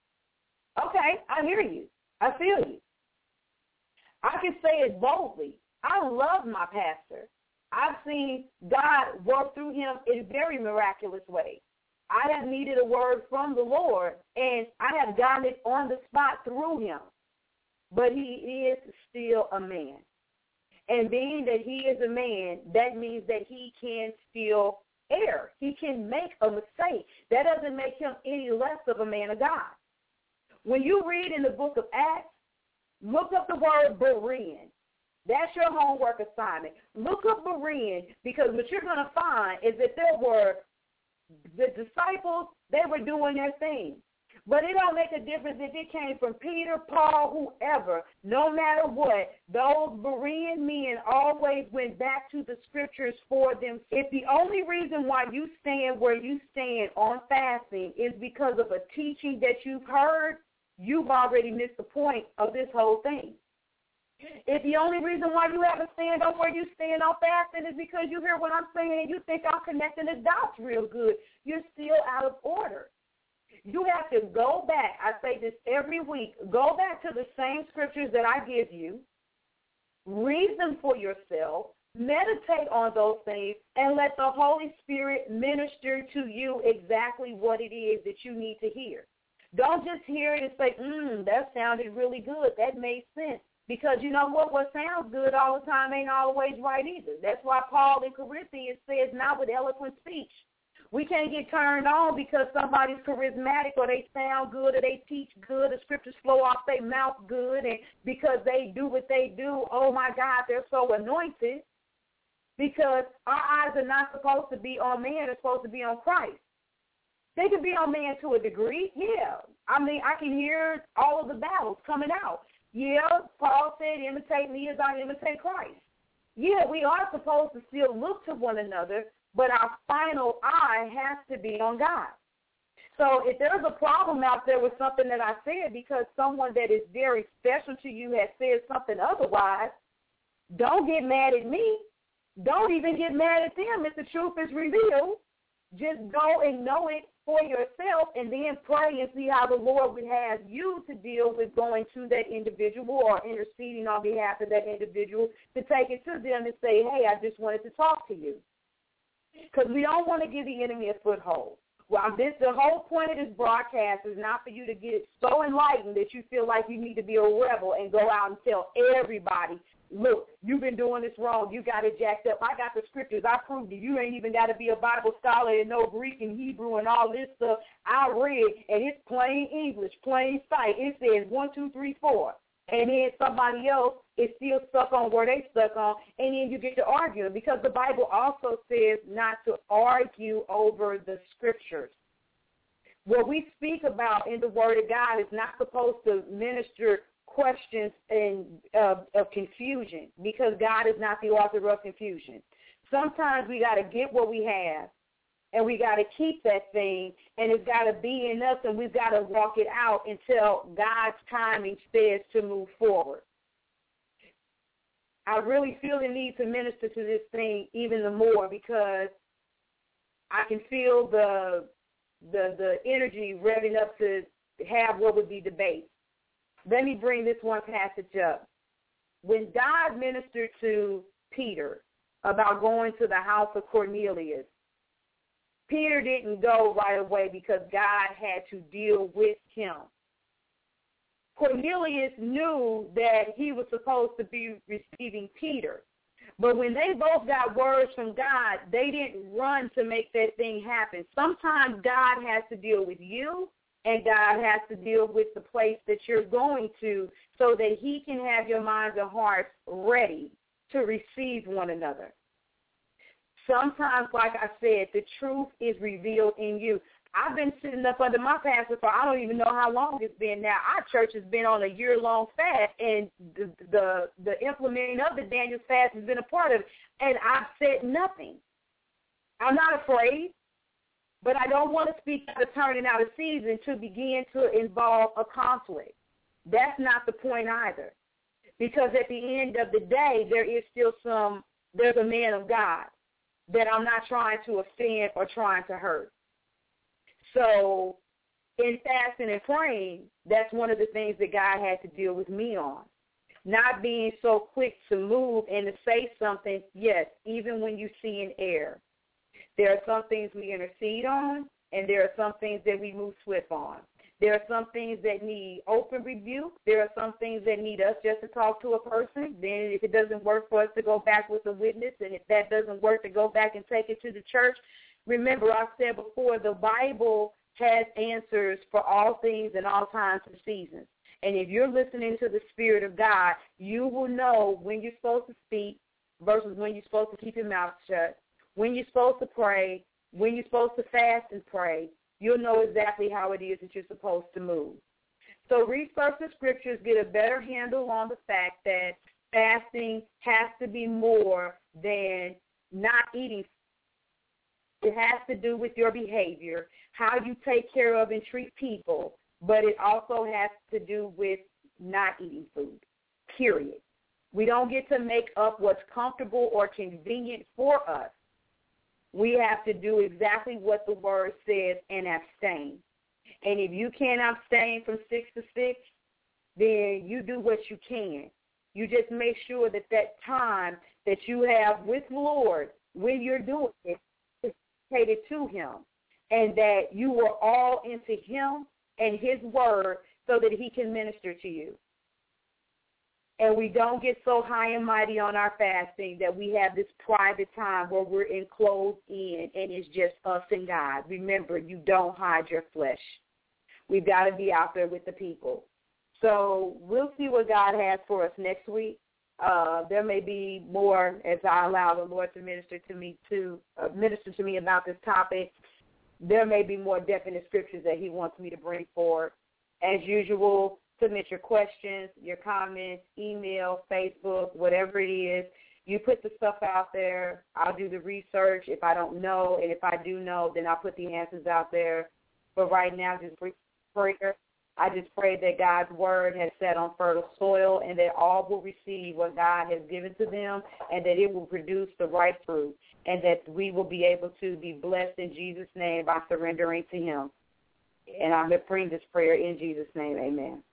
Okay, I hear you. I feel you. I can say it boldly. I love my pastor. I've seen God work through him in very miraculous ways. I have needed a word from the Lord, and I have gotten it on the spot through him. But he is still a man. And being that he is a man, that means that he can still err. He can make a mistake. That doesn't make him any less of a man of God. When you read in the book of Acts, look up the word Berean. That's your homework assignment. Look up Berean, because what you're going to find is that there were the disciples, they were doing their thing. But it don't make a difference if it came from Peter, Paul, whoever. No matter what, those Berean men always went back to the scriptures for them. If the only reason why you stand where you stand on fasting is because of a teaching that you've heard, you've already missed the point of this whole thing. If the only reason why you haven't stand on where you stand on fasting is because you hear what I'm saying and you think I'm connecting the dots real good, you're still out of order. You have to go back. I say this every week. Go back to the same scriptures that I give you. Read them for yourself. Meditate on those things and let the Holy Spirit minister to you exactly what it is that you need to hear. Don't just hear it and say, mm, that sounded really good. That made sense. Because you know what? What sounds good all the time ain't always right either. That's why Paul in Corinthians says, not with eloquent speech. We can't get turned on because somebody's charismatic or they sound good or they teach good, the scriptures flow off their mouth good, and because they do what they do, oh, my God, they're so anointed. Because our eyes are not supposed to be on man, they're supposed to be on Christ. They could be on man to a degree, yeah. I mean, I can hear all of the battles coming out. Yeah, Paul said, imitate me as I imitate Christ. Yeah, we are supposed to still look to one another, but our final eye has to be on God. So if there's a problem out there with something that I said because someone that is very special to you has said something otherwise, don't get mad at me. Don't even get mad at them if the truth is revealed. Just go and know it for yourself and then pray and see how the Lord would have you to deal with going to that individual or interceding on behalf of that individual to take it to them and say, hey, I just wanted to talk to you. Because we don't want to give the enemy a foothold. Well, this, the whole point of this broadcast is not for you to get so enlightened that you feel like you need to be a rebel and go out and tell everybody, look, you've been doing this wrong. You got it jacked up. I got the scriptures. I proved it. You ain't even got to be a Bible scholar and know Greek and Hebrew and all this stuff. I read, and it's plain English, plain sight. It says one, two, three, four. And then somebody else is still stuck on where they stuck on, and then you get to arguing because the Bible also says not to argue over the scriptures. What we speak about in the Word of God is not supposed to minister questions and uh, of confusion because God is not the author of confusion. Sometimes we got to get what we have, and we got to keep that thing, and it's got to be in us, and we've got to walk it out until God's timing says to move forward. I really feel the need to minister to this thing even the more because I can feel the the the energy revving up to have what would be debate. Let me bring this one passage up. When God ministered to Peter about going to the house of Cornelius, Peter didn't go right away because God had to deal with him. Cornelius knew that he was supposed to be receiving Peter. But when they both got words from God, they didn't run to make that thing happen. Sometimes God has to deal with you, and God has to deal with the place that you're going to so that he can have your minds and hearts ready to receive one another. Sometimes, like I said, the truth is revealed in you. I've been sitting up under my pastor for I don't even know how long it's been now. Our church has been on a year-long fast, and the the, the implementing of the Daniel's fast has been a part of it, and I've said nothing. I'm not afraid, but I don't want to speak out of turning out a season to begin to involve a conflict. That's not the point either, because at the end of the day, there is still some, there's a man of God that I'm not trying to offend or trying to hurt. So in fasting and praying, that's one of the things that God had to deal with me on. Not being so quick to move and to say something, yes, even when you see an error. There are some things we intercede on, and there are some things that we move swift on. There are some things that need open rebuke. There are some things that need us just to talk to a person. Then if it doesn't work for us to go back with a witness, and if that doesn't work, to go back and take it to the church. Remember, I said before, the Bible has answers for all things and all times and seasons. And if you're listening to the Spirit of God, you will know when you're supposed to speak versus when you're supposed to keep your mouth shut, when you're supposed to pray, when you're supposed to fast and pray. You'll know exactly how it is that you're supposed to move. So research the scriptures, get a better handle on the fact that fasting has to be more than not eating. It has to do with your behavior, how you take care of and treat people, but it also has to do with not eating food, period. We don't get to make up what's comfortable or convenient for us. We have to do exactly what the word says and abstain. And if you can't abstain from six to six, then you do what you can. You just make sure that that time that you have with the Lord when you're doing it is dedicated to him, and that you are all into him and his word so that he can minister to you. And we don't get so high and mighty on our fasting that we have this private time where we're enclosed in and it's just us and God. Remember, you don't hide your flesh. We've got to be out there with the people. So we'll see what God has for us next week. Uh, there may be more as I allow the Lord to minister to me to uh, minister to me about this topic. there may be more definite scriptures that he wants me to bring forward. As usual, submit your questions, your comments, email, Facebook, whatever it is. You put the stuff out there. I'll do the research if I don't know, and if I do know, then I'll put the answers out there. But right now, just prayer. I just pray that God's word has set on fertile soil and that all will receive what God has given to them and that it will produce the right fruit and that we will be able to be blessed in Jesus' name by surrendering to him. And I'm praying this prayer in Jesus' name. Amen.